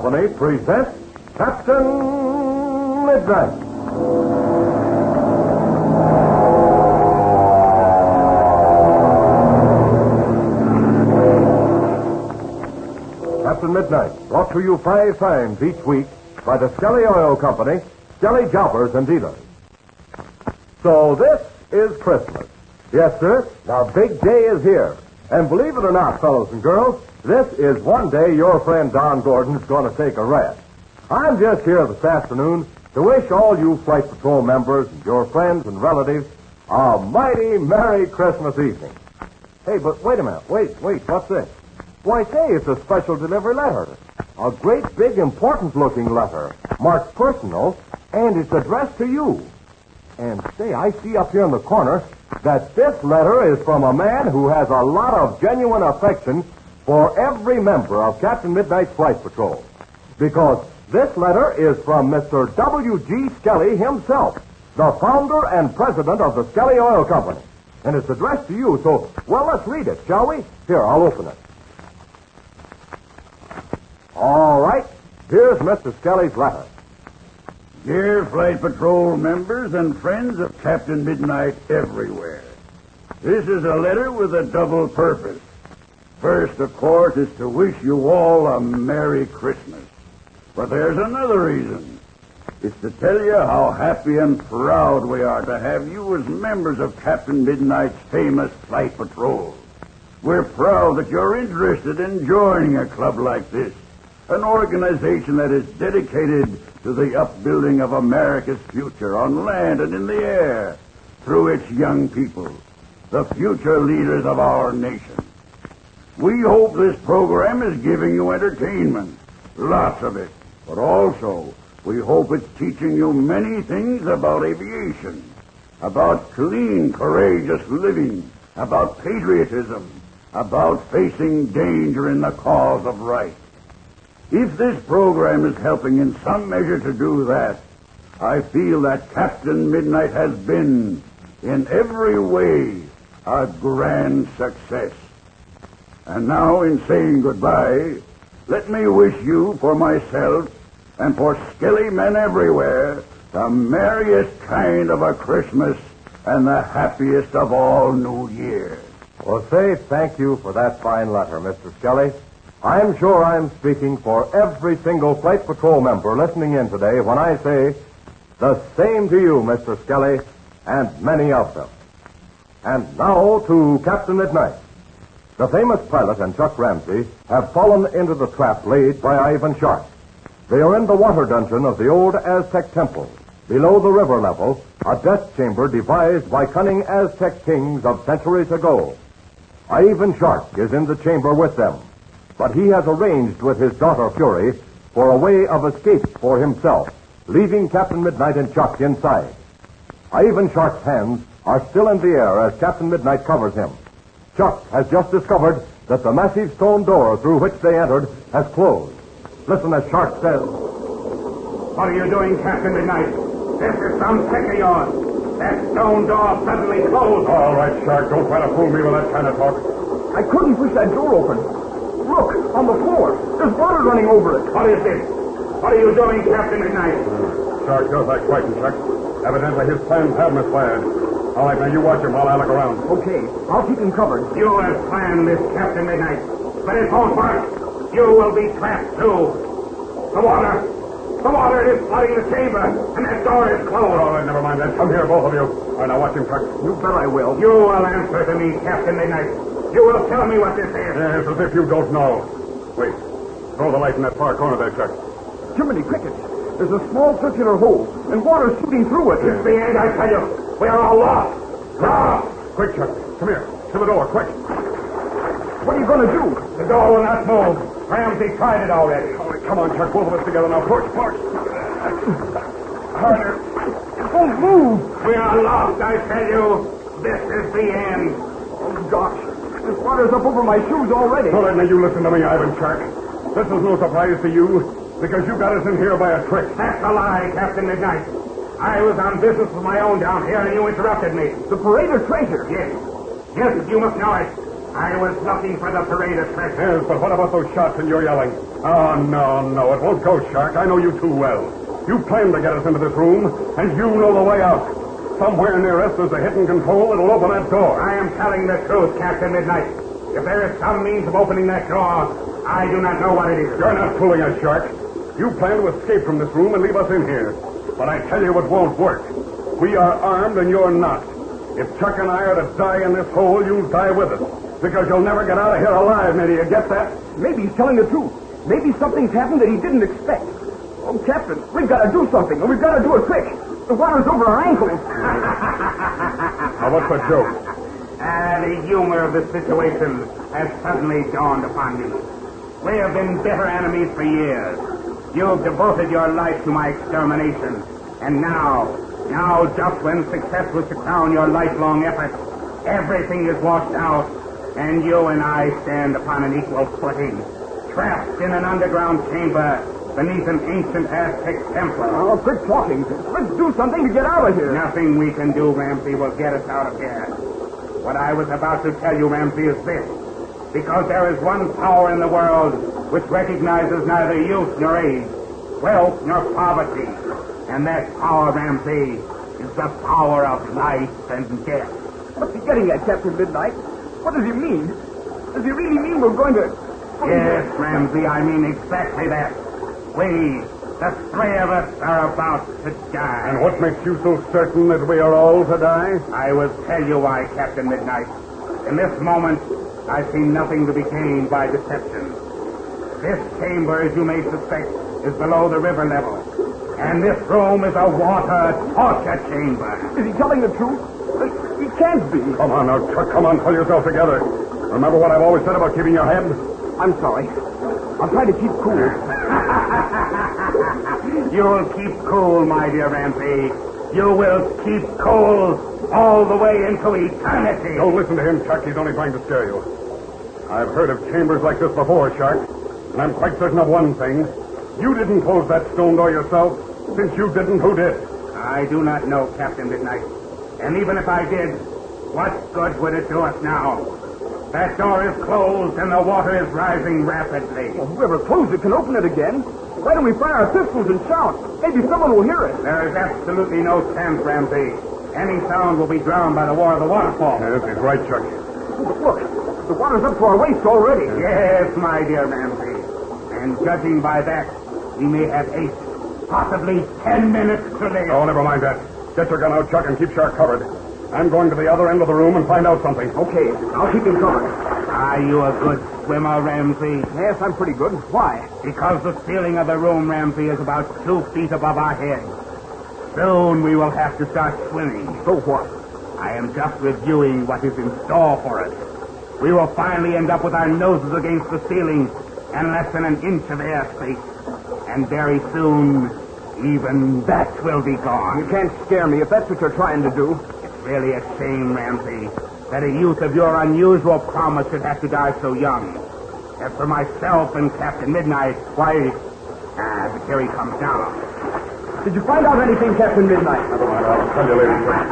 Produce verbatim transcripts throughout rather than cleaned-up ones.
Company presents Captain Midnight. Captain Midnight, brought to you five times each week by the Skelly Oil Company, Skelly Jobbers and Dealers. So this is Christmas. Yes, sir, the big day is here. And believe it or not, fellows and girls, this is one day your friend Don Gordon's going to take a rest. I'm just here this afternoon to wish all you Flight Patrol members and your friends and relatives a mighty Merry Christmas evening. Hey, but wait a minute. Wait, wait, what's this? Why, say, it's a special delivery letter. A great, big, important-looking letter, marked personal, and it's addressed to you. And, say, I see up here in the corner that this letter is from a man who has a lot of genuine affection for every member of Captain Midnight's Flight Patrol. Because this letter is from Mister W G Skelly himself, the founder and president of the Skelly Oil Company. And it's addressed to you, so, well, let's read it, shall we? Here, I'll open it. All right, here's Mister Skelly's letter. Dear Flight Patrol members and friends of Captain Midnight everywhere, this is a letter with a double purpose. First, of course, is to wish you all a Merry Christmas. But there's another reason. It's to tell you how happy and proud we are to have you as members of Captain Midnight's famous Flight Patrol. We're proud that you're interested in joining a club like this, an organization that is dedicated to the upbuilding of America's future on land and in the air through its young people, the future leaders of our nation. We hope this program is giving you entertainment, lots of it, but also we hope it's teaching you many things about aviation, about clean, courageous living, about patriotism, about facing danger in the cause of right. If this program is helping in some measure to do that, I feel that Captain Midnight has been, in every way, a grand success. And now, in saying goodbye, let me wish you, for myself, and for Skelly men everywhere, the merriest kind of a Christmas and the happiest of all New Years. Well, say thank you for that fine letter, Mister Skelly. I'm sure I'm speaking for every single Flight Patrol member listening in today when I say the same to you, Mister Skelly, and many of them. And now to Captain Midnight. The famous pilot and Chuck Ramsey have fallen into the trap laid by Ivan Sharp. They are in the water dungeon of the old Aztec temple, below the river level, a death chamber devised by cunning Aztec kings of centuries ago. Ivan Sharp is in the chamber with them, but he has arranged with his daughter Fury for a way of escape for himself, leaving Captain Midnight and Chuck inside. Ivan Sharp's hands are still in the air as Captain Midnight covers him. Chuck has just discovered that the massive stone door through which they entered has closed. Listen as Sharp says. What are you doing, Captain Midnight? This is some trick of yours. That stone door suddenly closed. All right, Shark, don't try to fool me with that kind of talk. I couldn't push that door open. Look, on the floor. There's water running over it. What is this? What are you doing, Captain Midnight? Uh, Shark does like fighting, Chuck. Evidently his plans have misfired. All right, now you watch him while I look around. Okay, I'll keep him covered. You have planned this, Captain Midnight, but it won't work. You will be trapped, too. The water. The water is flooding the chamber, and that door is closed. All right, never mind that. Come here, both of you. All right, now watch him, Chuck. You bet I will. You will answer to me, Captain Midnight. You will tell me what this is. Yes, as if you don't know. Wait. Throw the light in that far corner there, Chuck. Jiminy crickets. There's a small circular hole, and water's shooting through it. It's the end, I tell you. We are all lost. Lost. Quick, Chuck. Come here. To the door, quick. What are you going to do? The door will not move. Ramsey tried it already. All right, come on, Chuck. Both of us together now. Push, push. Harder. It won't move. We are lost, I tell you. This is the end. Oh, gosh. This water's up over my shoes already. All right, now you listen to me, Ivan Shark. This is no surprise to you, because you got us in here by a trick. That's a lie, Captain Midnight. I was on business of my own down here, and you interrupted me. The parade of traitors. Yes. Yes, you must know it. I was looking for the parade of treasure. Yes, but what about those shots and your yelling? Oh, no, no, it won't go, Shark. I know you too well. You planned to get us into this room, and you know the way out. Somewhere near us there's a hidden control that'll open that door. I am telling the truth, Captain Midnight. If there is some means of opening that door, I do not know what it is. You're not fooling us, Shark. You plan to escape from this room and leave us in here. But I tell you it won't work. We are armed and you're not. If Chuck and I are to die in this hole, you'll die with us. Because you'll never get out of here alive, Mitty. You get that? Maybe he's telling the truth. Maybe something's happened that he didn't expect. Oh, Captain, we've got to do something, and we've got to do it quick. The water's over our ankles. Now, what's the joke? Ah, the humor of the situation has suddenly dawned upon me. We have been bitter enemies for years. You've devoted your life to my extermination. And now, now just when success was to crown your lifelong effort, everything is washed out, and you and I stand upon an equal footing, trapped in an underground chamber beneath an ancient Aztec temple. Oh, quit talking. Let's do something to get out of here. Nothing we can do, Ramsey, will get us out of here. What I was about to tell you, Ramsey, is this. Because there is one power in the world which recognizes neither youth nor age, wealth nor poverty. And that power, Ramsey, is the power of life and death. What's he getting at, Captain Midnight? What does he mean? Does he really mean we're going to... Yes, Ramsey, I mean exactly that. We, the three of us, are about to die. And what makes you so certain that we are all to die? I will tell you why, Captain Midnight. In this moment, I see nothing to be gained by deception. This chamber, as you may suspect, is below the river level. And this room is a water torture chamber. Is he telling the truth? He can't be. Come on now, Chuck. Come on, pull yourself together. Remember what I've always said about keeping your head? I'm sorry. I'm trying to keep cool. You'll keep cool, my dear Ramsey. You will keep cool all the way into eternity. Don't listen to him, Chuck. He's only trying to scare you. I've heard of chambers like this before, Shark. And I'm quite certain of one thing. You didn't close that stone door yourself. Since you didn't, who did? I do not know, Captain Midnight. And even if I did, what good would it do us now? That door is closed and the water is rising rapidly. Well, whoever closed it can open it again. Why don't we fire our pistols and shout? Maybe someone will hear us. There is absolutely no chance, Ramsey. Any sound will be drowned by the roar of the waterfall. Yes, he's right, Chuck. Look, the water's up to our waist already. Yes, my dear Ramsey. And judging by that, we may have eight, possibly ten minutes to live. Oh, never mind that. Get your gun out, Chuck, and keep Shark covered. I'm going to the other end of the room and find out something. Okay, I'll keep him covered. Are you a good swimmer, Ramsey? Yes, I'm pretty good. Why? Because the ceiling of the room, Ramsey, is about two feet above our heads. Soon we will have to start swimming. So what? I am just reviewing what is in store for us. We will finally end up with our noses against the ceiling and less than an inch of airspace. And very soon, even that will be gone. You can't scare me if that's what you're trying to do. It's really a shame, Ramsey, that a youth of your unusual promise should have to die so young. As for myself and Captain Midnight, why... Ah, but here he comes down. Did you find out anything, Captain Midnight? Never mind, I'll tell you later, Chuck.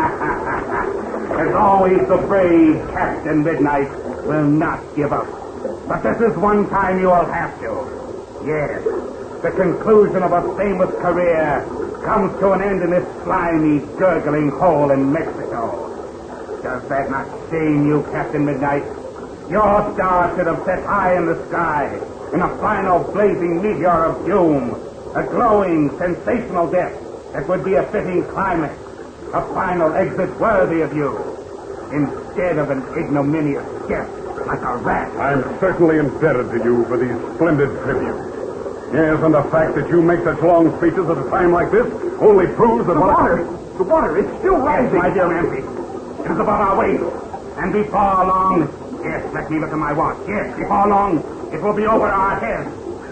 As always, the brave Captain Midnight will not give up. But this is one time you will have to. Yes, the conclusion of a famous career comes to an end in this slimy, gurgling hole in Mexico. Does that not shame you, Captain Midnight? Your star should have set high in the sky in a final blazing meteor of doom, a glowing, sensational death that would be a fitting climax, a final exit worthy of you, instead of an ignominious death like a rat. I'm certainly indebted to you for these splendid tributes. Yes, and the fact that you make such long speeches at a time like this only proves that... The water! The water, it's still rising. Yes, my dear Ramsey. It is above our waist. And before long... Yes, let me look at my watch. Yes, before long, it will be over our heads.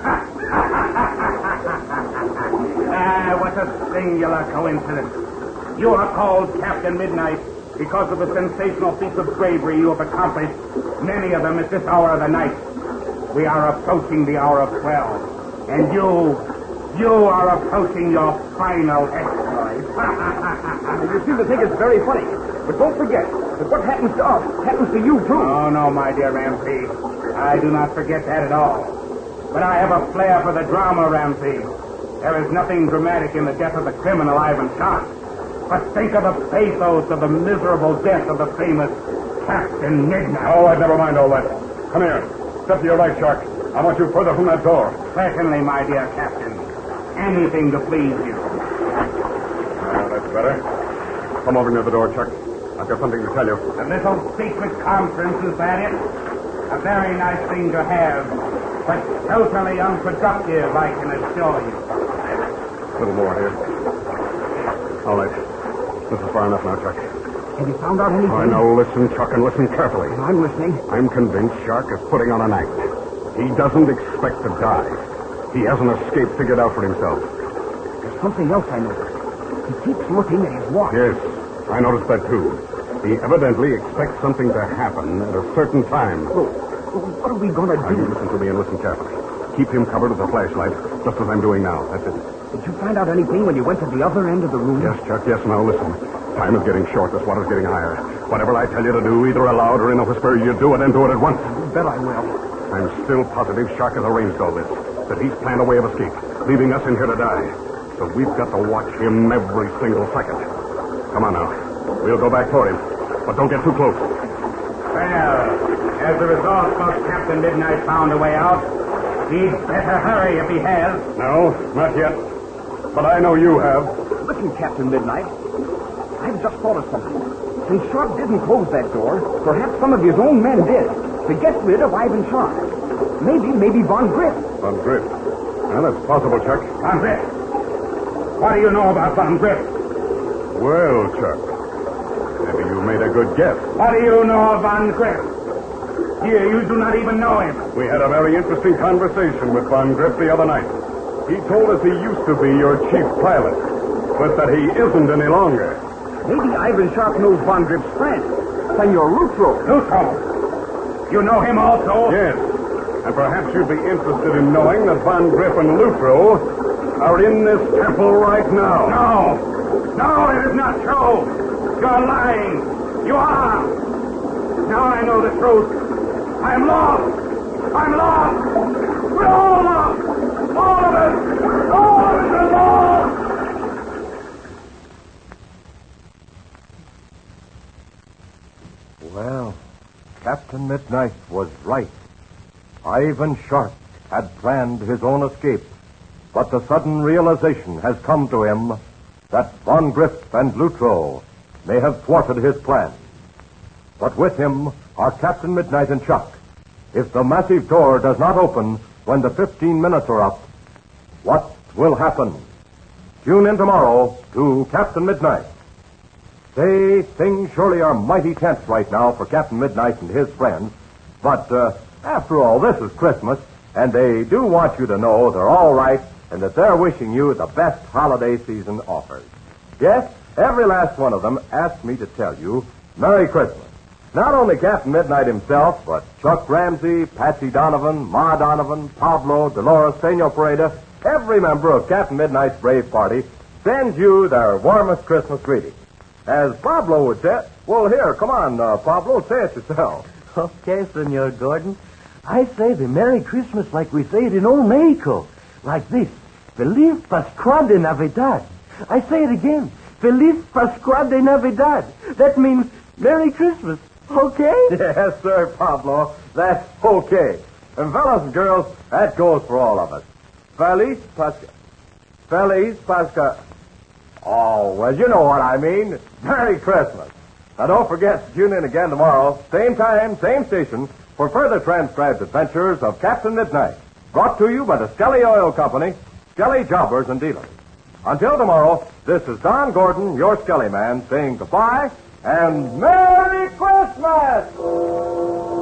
Ah, what a singular coincidence. You are called Captain Midnight because of the sensational feats of bravery you have accomplished, many of them at this hour of the night. We are approaching the hour of twelve. And you, you are approaching your final exploit. You seem to think it's very funny. But don't forget that what happens to us happens to you, too. Oh, no, my dear Ramsey. I do not forget that at all. But I have a flair for the drama, Ramsey. There is nothing dramatic in the death of the criminal Ivan Shark. But think of the pathos of the miserable death of the famous Captain Midnight. Oh, I'd never mind all that. Come here. Step to your right, Shark. I want you further from that door. Certainly, my dear Captain. Anything to please you. Oh, that's better. Come over near the door, Chuck. I've got something to tell you. A little secret conference, is that it? A very nice thing to have, but totally unproductive, I can assure you. A little more here. All right. This is far enough now, Chuck. Have you found out anything? I know. Listen, Chuck, and listen carefully. I'm listening. I'm convinced Shark is putting on an act. He doesn't expect to die. He has an escape figured out for himself. There's something else I noticed. He keeps looking at his watch. Yes, I noticed that too. He evidently expects something to happen at a certain time. Well, what are we going to Now, you do? listen to me and listen carefully. Keep him covered with a flashlight, just as I'm doing now. That's it. Did you find out anything when you went to the other end of the room? Yes, Chuck, yes. Now, listen. Time is getting short. The water's getting higher. Whatever I tell you to do, either aloud or in a whisper, you do it and do it at once. You bet I will. I'm still positive Shark has arranged all this, that he's planned a way of escape, leaving us in here to die. So we've got to watch him every single second. Come on now. We'll go back toward him, but don't get too close. Well, as a result, both Captain Midnight found a way out. He'd better hurry if he has. No, not yet. But I know you have. Listen, Captain Midnight. I've just thought of something. Since Shark didn't close that door, perhaps some of his own men did, to get rid of Ivan Shark. Maybe, maybe Von Griff. Von Griff. Well, that's possible, Chuck. Von Griff. What do you know about Von Griff? Well, Chuck, maybe you made a good guess. What do you know of Von Griff? Here, you do not even know him. We had a very interesting conversation with Von Griff the other night. He told us he used to be your chief pilot, but that he isn't any longer. Maybe Ivan Shark knows Von Griff's friend, Senor Lutro. Lutro. You know him also? Yes. And perhaps you'd be interested in knowing that Von Griff and Lutro are in this temple right now. No. No, it is not true. You're lying. You are. Now I know the truth. I'm lost. I'm lost. We're all lost. All of us. All of us are lost. Well, Captain Midnight was right. Ivan Shark had planned his own escape, but the sudden realization has come to him that Von Griff and Lutro may have thwarted his plan. But with him are Captain Midnight and Chuck. If the massive door does not open when the fifteen minutes are up, what will happen? Tune in tomorrow to Captain Midnight. Say, things surely are mighty tense right now for Captain Midnight and his friends. But, uh, after all, this is Christmas, and they do want you to know they're all right and that they're wishing you the best holiday season offers. Yes, every last one of them asked me to tell you Merry Christmas. Not only Captain Midnight himself, but Chuck Ramsey, Patsy Donovan, Ma Donovan, Pablo, Dolores, Senor Pareda, every member of Captain Midnight's brave party sends you their warmest Christmas greetings. As Pablo would say, well, here, come on, uh, Pablo, say it yourself. Okay, Senor Gordon. I say the Merry Christmas like we say it in old Mexico. Like this. Feliz Pascua de Navidad. I say it again. Feliz Pascua de Navidad. That means Merry Christmas. Okay? Yes, sir, Pablo. That's okay. And fellas and girls, that goes for all of us. Feliz Pascua. Feliz Pascua. Oh, well, you know what I mean. Merry Christmas. Now, don't forget to tune in again tomorrow, same time, same station, for further transcribed adventures of Captain Midnight. Brought to you by the Skelly Oil Company, Skelly Jobbers and Dealers. Until tomorrow, this is Don Gordon, your Skelly Man, saying goodbye and Merry Christmas!